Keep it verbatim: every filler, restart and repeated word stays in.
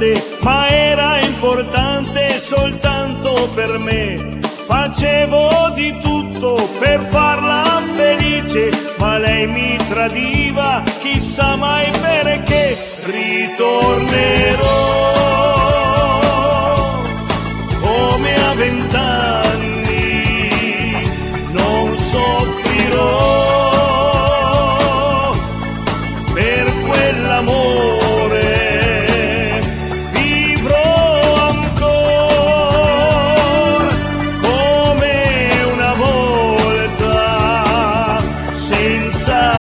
notte, ma era importante soltanto per me. Facevo di tutto per farla felice, ma lei mi tradiva, chissà mai perché. Ritornerò come a vent'anni, non soffrirò per quell'amore, vivrò ancora come una volta senza